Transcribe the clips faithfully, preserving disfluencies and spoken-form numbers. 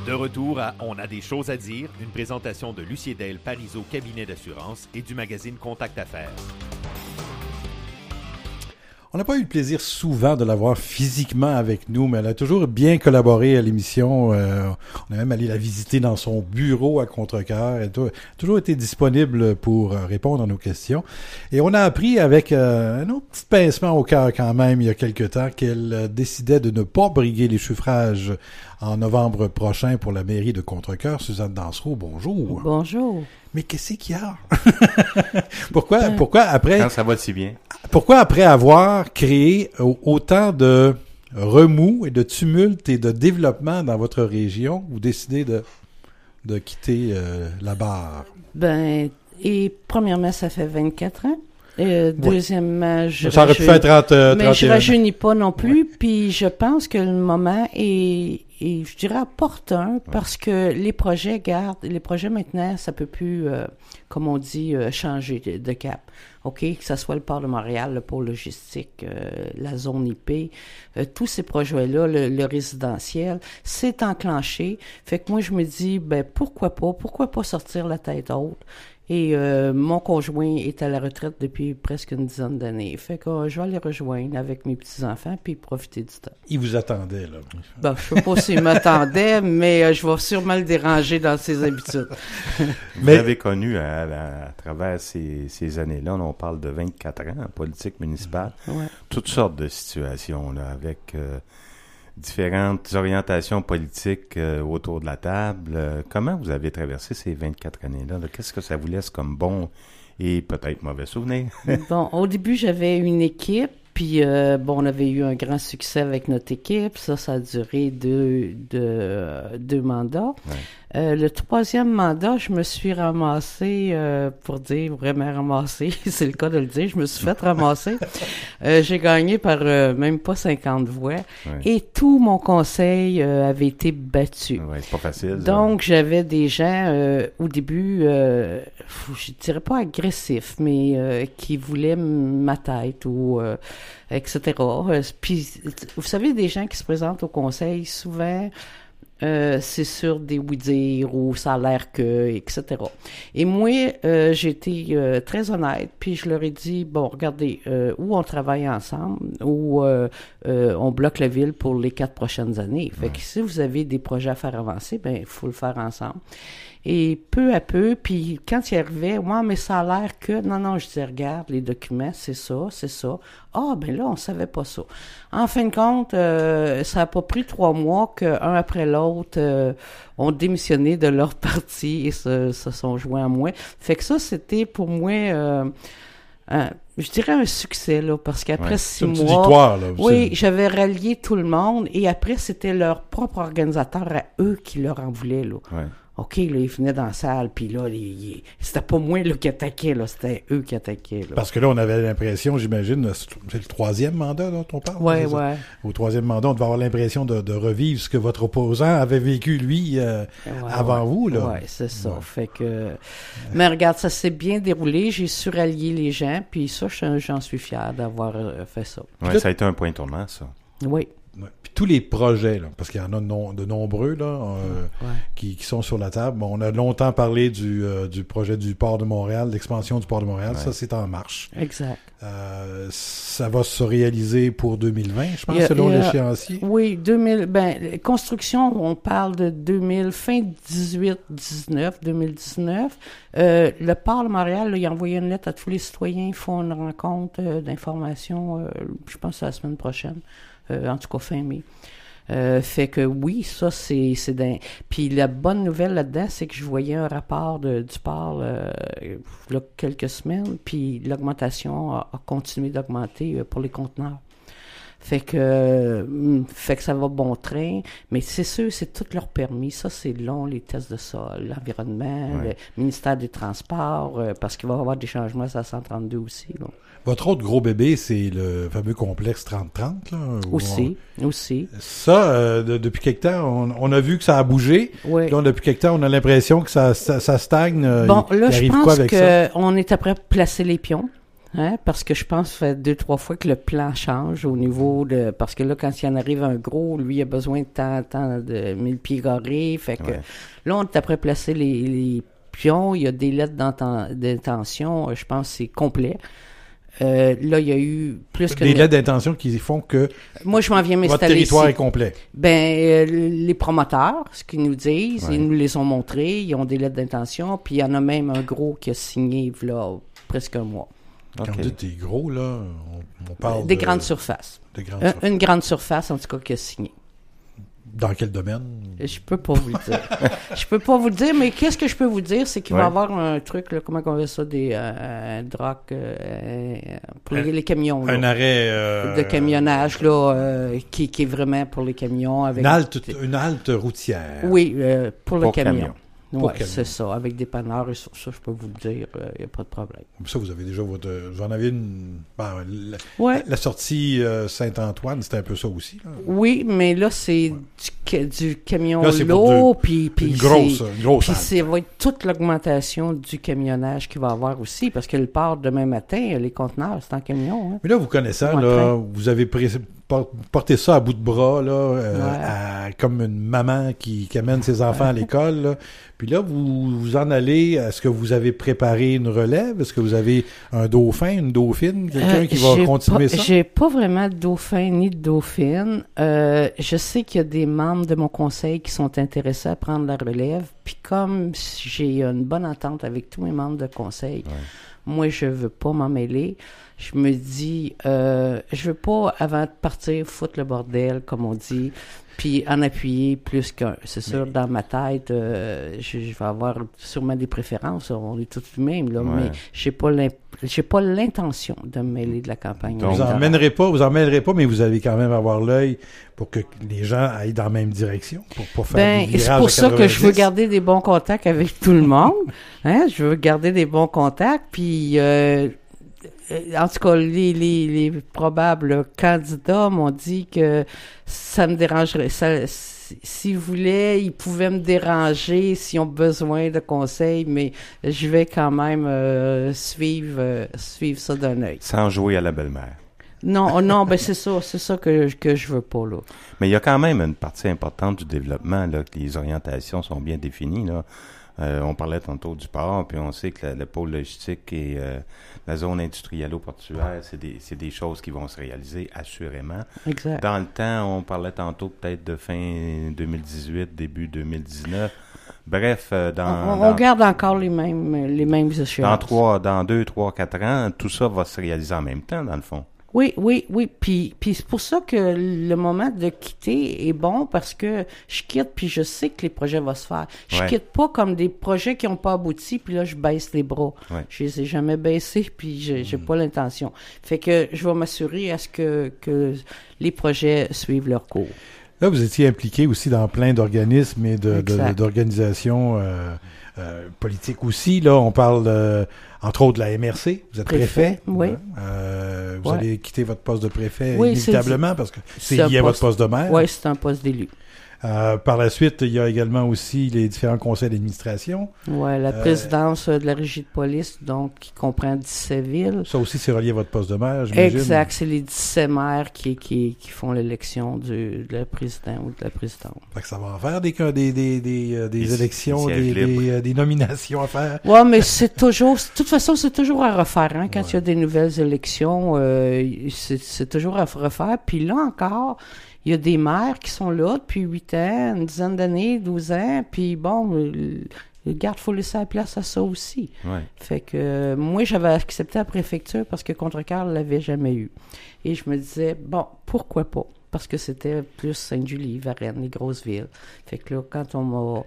De retour à On a des choses à dire, une présentation de Luciédel Parizeau Cabinet d'assurance et du magazine Contact Affaires. On n'a pas eu le plaisir souvent de l'avoir physiquement avec nous, mais elle a toujours bien collaboré à l'émission. Euh, on a même allé la visiter dans son bureau à Contrecœur. Elle a toujours été disponible pour répondre à nos questions. Et on a appris avec euh, un autre petit pincement au cœur quand même, il y a quelque temps, qu'elle décidait de ne pas briguer les suffrages en novembre prochain pour la mairie de Contrecœur. Suzanne Dansereau, bonjour. Bonjour. Mais qu'est-ce qu'il y a? pourquoi, euh, pourquoi après... Quand ça va si bien. Pourquoi après avoir créé autant de remous et de tumultes et de développement dans votre région, vous décidez de, de quitter euh, la barre? Ben, et premièrement, ça fait vingt-quatre ans. Euh, oui. Deuxièmement, je ça aurait pu faire trente, euh, mais je rajeunis pas non plus. Ouais. Puis je pense que le moment est, est je dirais, opporun ouais. parce que les projets gardent, les projets maintenant, ça peut plus, euh, comme on dit, euh, changer de, de cap. OK, que ce soit le port de Montréal, le pôle logistique, euh, la zone I P, euh, tous ces projets-là, le, le résidentiel, c'est enclenché. Fait que moi, je me dis, ben pourquoi pas, pourquoi pas sortir la tête haute? Et euh, mon conjoint est à la retraite depuis presque une dizaine d'années. Fait que euh, je vais aller rejoindre avec mes petits-enfants puis profiter du temps. Il vous attendait, là. Ben, je sais pas s'il m'attendait, mais euh, je vais sûrement le déranger dans ses habitudes. Vous mais... avez connu à, à, à travers ces, ces années-là, là, on parle de vingt-quatre ans en politique municipale, ouais. toutes sortes de situations, là, avec... Euh, différentes orientations politiques euh, autour de la table. Euh, comment vous avez traversé ces vingt-quatre années-là? Là? Qu'est-ce que ça vous laisse comme bon et peut-être mauvais souvenir? Bon, au début, j'avais une équipe, puis euh, bon, on avait eu un grand succès avec notre équipe. Ça, ça a duré deux, deux, deux mandats. Ouais. Euh, le troisième mandat, je me suis ramassée, euh, pour dire vraiment ramassée, c'est le cas de le dire, je me suis fait ramasser. Euh, j'ai gagné par euh, même pas cinquante voix. Ouais. Et tout mon conseil euh, avait été battu. Ouais, c'est pas facile. Donc, ça. j'avais des gens, euh, au début, euh, je dirais pas agressifs, mais euh, qui voulaient ma tête ou euh, et cetera. Puis, vous savez, des gens qui se présentent au conseil, souvent... Euh, c'est sur des oui-dire ou ça a l'air que, et cetera. Et moi, euh, j'ai été euh, très honnête, puis je leur ai dit, bon, regardez, euh, ou on travaille ensemble, ou euh, euh, on bloque la ville pour les quatre prochaines années. Fait ouais. que si vous avez des projets à faire avancer, ben il faut le faire ensemble. Et peu à peu, puis quand il arrivait, ouais, mais ça a l'air que... Non, non, je disais, regarde, les documents, c'est ça, c'est ça. Ah, ben là, on savait pas ça. En fin de compte, euh, ça a pas pris trois mois qu'un après l'autre euh, ont démissionné de leur parti et se, se sont joints à moi. Fait que ça, c'était pour moi... Euh, un, je dirais un succès, là, parce qu'après ouais, six mois... C'est une petite victoire, là. Oui, j'avais rallié tout le monde, et après, c'était leur propre organisateur à eux qui leur en voulaient, là. Ouais. OK, là, ils venaient dans la salle, puis là, les, les, c'était pas moi là, qui attaquait, là, c'était eux qui attaquaient. Là. Parce que là, on avait l'impression, j'imagine, c'est le troisième mandat dont on parle? Oui, oui. Au troisième mandat, on devait avoir l'impression de, de revivre ce que votre opposant avait vécu, lui, euh, ouais, avant ouais. vous, là. Oui, c'est ça. Ouais. Fait que... Mais regarde, ça s'est bien déroulé, j'ai su rallier les gens, puis ça, j'en suis fier d'avoir fait ça. Oui, là, ça a été un point tournant, ça. Oui. Ouais. Puis tous les projets, là, parce qu'il y en a de, non, de nombreux là, euh, ouais. qui, qui sont sur la table. Bon, on a longtemps parlé du, euh, du projet du port de Montréal, l'expansion du port de Montréal. Ouais. Ça, c'est en marche. Exact. Euh, ça va se réaliser pour deux mille vingt, je pense, a, selon a, l'échéancier. Oui, deux mille. Ben, construction, on parle de deux mille, fin dix-huit dix-neuf, deux mille dix-neuf. Euh, le port de Montréal, là, il a envoyé une lettre à tous les citoyens. Ils font une rencontre euh, d'information, euh, je pense, la semaine prochaine. Euh, en tout cas, fin mai. Euh, fait que oui, ça, c'est, c'est d'un... Puis la bonne nouvelle là-dedans, c'est que je voyais un rapport de, du port euh, il y a quelques semaines, puis l'augmentation a, a continué d'augmenter euh, pour les conteneurs. Fait que, euh, fait que ça va bon train, mais c'est sûr, c'est tout leur permis. Ça, c'est long, les tests de sol, l'environnement, ouais. le ministère des Transports, euh, parce qu'il va y avoir des changements à cent trente-deux aussi, là. Votre autre gros bébé, c'est le fameux complexe trente trente, là. Aussi, on... aussi. Ça, euh, de, depuis quelque temps, on, on a vu que ça a bougé. Oui. Donc, depuis quelque temps, on a l'impression que ça, ça, ça stagne. Bon, il, là, il je arrive pense quoi avec que ça? on est après placer les pions. Hein, parce que je pense que ça fait deux, trois fois que le plan change au niveau de... Parce que là, quand il en arrive un gros, lui, il a besoin de tant, tant de mille pieds carrés. Fait que Ouais. là, on est après placer les, les pions. Il y a des lettres d'inten- d'intention. Je pense que c'est complet. Euh, là, il y a eu plus que... Des lettres d'intention qui font que Moi, je m'en viens votre m'installer territoire ici. est complet. Ben, euh, les promoteurs, ce qu'ils nous disent, Ouais. ils nous les ont montrés. Ils ont des lettres d'intention. Puis il y en a même un gros qui a signé, là, presque un mois. OK. Quand vous dites des gros, là, on, on parle Des de, grandes surfaces. de grandes Un- surfaces. une grande surface, en tout cas, qui a signé. Dans quel domaine? Je peux pas vous le dire. Je peux pas vous le dire, mais qu'est-ce que je peux vous dire, c'est qu'il va y Ouais. avoir un truc, là, comment on appelle ça, des euh, un drogue euh, pour les, les camions, là, Un arrêt... euh, de camionnage, là, euh, qui, qui est vraiment pour les camions. Avec, Une halte, une halte routière. Oui, euh, pour le Pour camion. camion. Pour Ouais, camion. c'est ça, avec des panneurs et sur ça, je peux vous le dire, il n'y a pas de problème. Ça, vous avez déjà votre... Vous en avez une... ben, la, Ouais. la sortie euh, Saint-Antoine, c'était un peu ça aussi, là. Oui, mais là, c'est du, ca- du camion Là, c'est pour lourd, puis puis Une c'est- grosse, une grosse Puis halte. ça va être toute l'augmentation du camionnage qu'il va y avoir aussi, parce que le port demain matin, les conteneurs, c'est en camion. Hein. Mais là, vous connaissant, Ouais, là, train. vous avez pré- por- porté ça à bout de bras, là, euh, Ouais. à- comme une maman qui, qui amène ses enfants à l'école, là. Puis là, vous, vous en allez, est-ce que vous avez préparé une relève? Est-ce que vous avez un dauphin, une dauphine, quelqu'un Euh, qui va j'ai continuer pas- ça? J'ai pas vraiment de dauphin ni de dauphine. Euh, je sais qu'il y a des membres de mon conseil qui sont intéressés à prendre la relève. Puis comme j'ai une bonne entente avec tous mes membres de conseil, Ouais. moi, je veux pas m'en mêler. Je me dis, euh, je veux pas, avant de partir, foutre le bordel, comme on dit, puis en appuyer plus qu'un. C'est sûr, dans ma tête, euh, je, je vais avoir sûrement des préférences. On est tous les mêmes, là, Ouais. mais j'ai pas l'imp- j'ai pas l'intention de me mêler de la campagne. Donc, Vous en électorale. mènerez pas, vous en mêlerez pas, mais vous allez quand même avoir l'œil pour que les gens aillent dans la même direction, pour pas faire Ben, des c'est virages pour à ça que je veux quatre-vingt-dix. garder des bons contacts avec tout le monde. Hein? Je veux garder des bons contacts. Puis, euh, euh, en tout cas, les, les, les probables candidats m'ont dit que ça me dérangerait. Ça, si- s'ils voulaient, ils pouvaient me déranger s'ils ont besoin de conseils, mais je vais quand même euh, suivre, euh, suivre ça d'un œil. Sans jouer à la belle-mère. Non, oh non, ben c'est ça, c'est ça que, que je veux pas, là. Mais il y a quand même une partie importante du développement, là, que les orientations sont bien définies, là. Euh, on parlait tantôt du port, puis on sait que la- le pôle logistique et euh, la zone industrielle-portuaire, c'est des, c'est des choses qui vont se réaliser assurément. Exact. Dans le temps, on parlait tantôt peut-être de fin deux mille dix-huit, début deux mille dix-neuf. Bref, euh, dans, on, on dans, garde encore les mêmes, les mêmes échéances. dans trois, dans deux, trois, quatre ans, tout ça va se réaliser en même temps, dans le fond. Oui, oui, oui. Puis, puis c'est pour ça que le moment de quitter est bon parce que je quitte puis je sais que les projets vont se faire. Je Ouais. quitte pas comme des projets qui n'ont pas abouti puis là je baisse les bras. Ouais. Je les ai jamais baissés puis j'ai, j'ai pas l'intention. Fait que je vais m'assurer à ce que, que les projets suivent leur cours. Là, vous étiez impliqué aussi dans plein d'organismes et de, de- Exact. d'organisations euh, euh, politiques aussi. Là, on parle euh, entre autres de la M R C. Vous êtes préfet. Préfet, oui. Euh, vous Ouais. allez quitter votre poste de préfet Oui, c'est inévitablement parce que c'est c'est un lié à votre poste- poste de maire. Oui, c'est un poste d'élu. Euh, par la suite, il y a également aussi les différents conseils d'administration. Ouais, la Euh, présidence de la régie de police, donc qui comprend dix-sept villes. Ça aussi, c'est relié à votre poste de maire, j'imagine. Exact, c'est les dix-sept maires qui, qui, qui font l'élection du de la président ou de la présidente. Fait que ça va en faire des, des, des, des, euh, des Des- élections, des des, sièges des, libres. euh, des nominations à faire. Ouais, mais c'est toujours, de toute façon, c'est toujours à refaire, hein, quand Ouais. il y a des nouvelles élections, euh, c'est, c'est toujours à refaire. Puis là encore, il y a des maires qui sont là depuis huit ans, une dizaine d'années, douze ans, puis bon, euh, regarde, faut laisser la place à ça aussi. Ouais. Fait que euh, moi, j'avais accepté la préfecture parce que Contrecoeur ne l'avait jamais eu. Et je me disais, bon, pourquoi pas? Parce que c'était plus Sainte-Julie, Varennes, les grosses villes. Fait que là, quand on m'a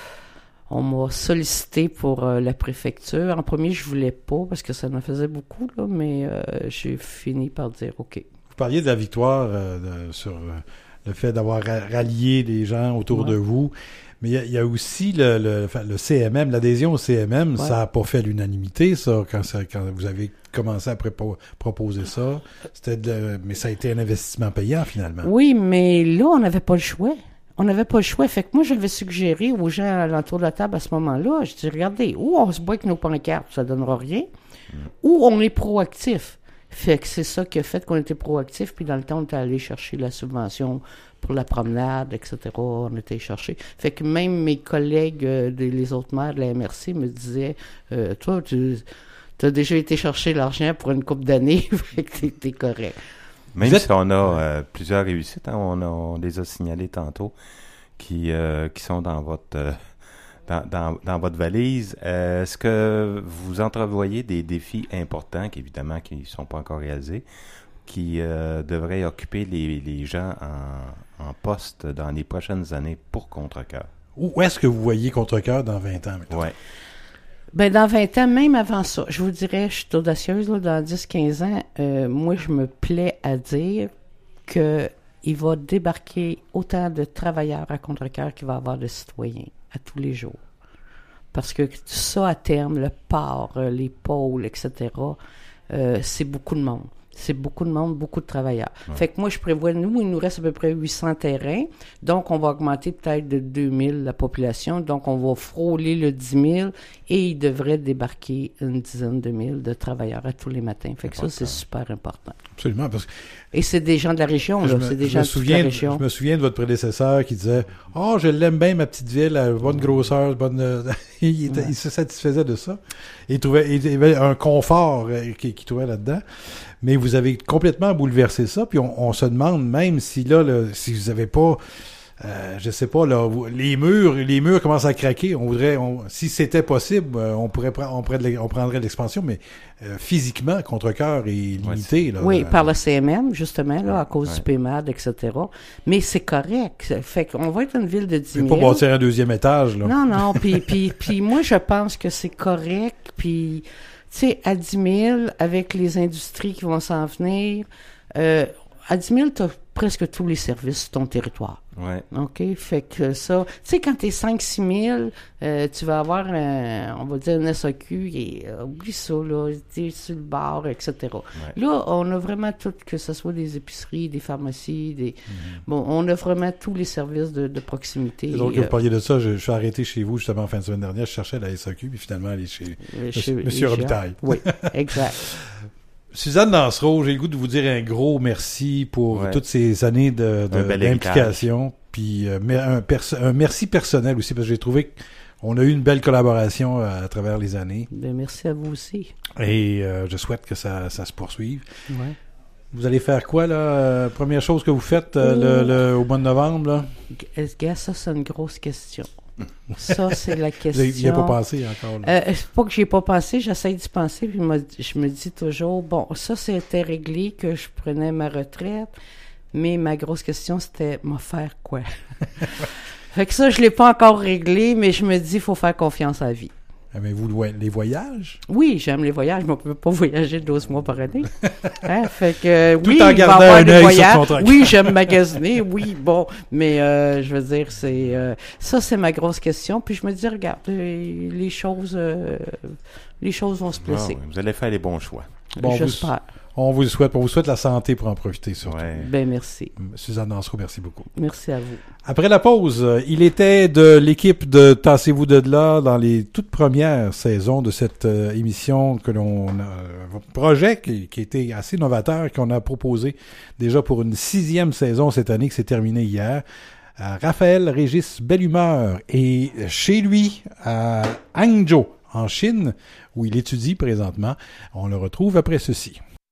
on m'a sollicité pour euh, la préfecture, en premier, je voulais pas parce que ça me faisait beaucoup, là, mais euh, j'ai fini par dire OK. Vous parliez de la victoire euh, de- sur euh, le fait d'avoir ra- rallié les gens autour Ouais. de vous. Mais il y a- il y, a aussi le, le, enfin, le C M M, l'adhésion au C M M, Ouais. ça n'a pas fait l'unanimité, ça, quand, ça, quand vous avez commencé à prépo- proposer ça. C'était de- mais ça a été un investissement payant, finalement. Oui, mais là, on n'avait pas le choix. On n'avait pas le choix. Fait que moi, j'avais suggéré aux gens alentour de la table à ce moment-là, je dis, regardez, ou on se bat avec nos pancartes, ça donnera rien, mm. ou on est proactif. Fait que c'est ça qui a fait qu'on était proactif, puis dans le temps, on était allé chercher la subvention pour la promenade, et cetera. On était chercher. Fait que même mes collègues, euh, des, les autres maires de la M R C me disaient, euh, toi, tu as déjà été chercher l'argent pour une couple d'années, fait que t'es, t'es correct. Même si on a euh, plusieurs réussites, hein, on, a, on les a signalées tantôt, qui, euh, qui sont dans votre euh, dans, dans, dans votre valise. Euh, est-ce que vous entrevoyez des défis importants, qui évidemment qui ne sont pas encore réalisés, qui euh, devraient occuper les, les gens en, en poste dans les prochaines années pour Contrecœur? Où est-ce que vous voyez Contrecœur dans vingt ans, maintenant? Ouais. Ben dans vingt ans, même avant ça, je vous dirais, je suis audacieuse, là, dans dix quinze ans, euh, moi, je me plais à dire que il va débarquer autant de travailleurs à Contrecœur qu'il va y avoir de citoyens à tous les jours. Parce que ça, à terme, le port, les pôles, et cetera, euh, c'est beaucoup de monde. C'est beaucoup de monde, beaucoup de travailleurs. Ouais. Fait que moi, je prévois, nous, il nous reste à peu près huit cents terrains. Donc, on va augmenter peut-être de deux mille la population. Donc, on va frôler le dix mille et il devrait débarquer une dizaine de mille de travailleurs à tous les matins. Fait que important. Ça, c'est super important. Absolument. Parce que et c'est des gens de la région, là. Me, c'est des gens de souviens, toute la région. Je me souviens de votre prédécesseur qui disait « Oh, je l'aime bien, ma petite ville, à bonne grosseur, bonne... » il, était, ouais. il se satisfaisait de ça. Il trouvait il y avait un confort qu'il, qu'il trouvait là-dedans. Mais vous avez complètement bouleversé ça, puis on, on se demande même si là, là si vous avez pas, euh, je sais pas, là, les murs, les murs commencent à craquer. On voudrait, on, si c'était possible, on pourrait, on pourrait, on prendrait l'expansion, mais euh, physiquement, Contrecœur est limité. Là, oui, là, par le C M M justement, là, à cause ouais. du P M A D, et cetera. Mais c'est correct. Fait qu'on va être une ville de dix mille. Mais pas bâtir un deuxième étage, là. Non, non. Puis, puis, puis, moi, je pense que c'est correct. Puis. Tu sais, à dix mille, avec les industries qui vont s'en venir, euh, à dix mille, tu as presque tous les services sur ton territoire. Ouais. OK? Fait que ça... Tu sais, quand tu es cinq six mille, euh, tu vas avoir, un, on va dire, un S A Q, et euh, oublie ça, là, tu es sur le bord, et cetera. Ouais. Là, on a vraiment tout, que ce soit des épiceries, des pharmacies, des... Mm-hmm. Bon, on a vraiment tous les services de, de proximité. C'est drôle que vous parliez de ça. Je, je suis arrêté chez vous, justement, en fin de semaine dernière. Je cherchais la S A Q, puis finalement, elle est chez, euh, chez Monsieur Robitaille. Oui, exact. Suzanne Dansereau, j'ai le goût de vous dire un gros merci pour ouais. toutes ces années de, de, d'implication. Puis euh, un, pers- un merci personnel aussi, parce que j'ai trouvé qu'on a eu une belle collaboration à, à travers les années. Bien, merci à vous aussi. Et euh, je souhaite que ça, ça se poursuive. Ouais. Vous allez faire quoi, là? Euh, première chose que vous faites euh, oh. le, le, au mois de novembre, là? Est-ce que ça, c'est une grosse question. Ça, c'est la question. Il n'y a pas pensé encore. Là. Euh, c'est pas que j'y ai pas pensé, j'essaie d'y penser, puis je me dis toujours, bon, ça, c'était réglé, que je prenais ma retraite, mais ma grosse question, c'était, m'en faire quoi? Fait que ça, je l'ai pas encore réglé, mais je me dis, il faut faire confiance à la vie. Avez-vous les voyages? Oui, j'aime les voyages, mais on ne peut pas voyager douze mois par année. Hein? Fait que, tout oui, en il va y avoir un des voyages. Oui, j'aime magasiner, oui, bon. Mais euh, je veux dire, c'est euh, ça, c'est ma grosse question. Puis je me dis, regarde, les, les choses euh, les choses vont se placer. Ah, oui, vous allez faire les bons choix. Bon, j'espère. On vous le souhaite. On vous souhaite la santé pour en profiter, surtout. Ouais. Ben, merci. Suzanne Dansereau, merci beaucoup. Merci à vous. Après la pause, il était de l'équipe de Tassez-vous de là dans les toutes premières saisons de cette euh, émission que l'on a, euh, projet qui, qui était assez novateur, qu'on a proposé déjà pour une sixième saison cette année qui s'est terminée hier. Euh, Raphaël Régis Bellumeur est chez lui à Hangzhou, en Chine, où il étudie présentement. On le retrouve après ceci.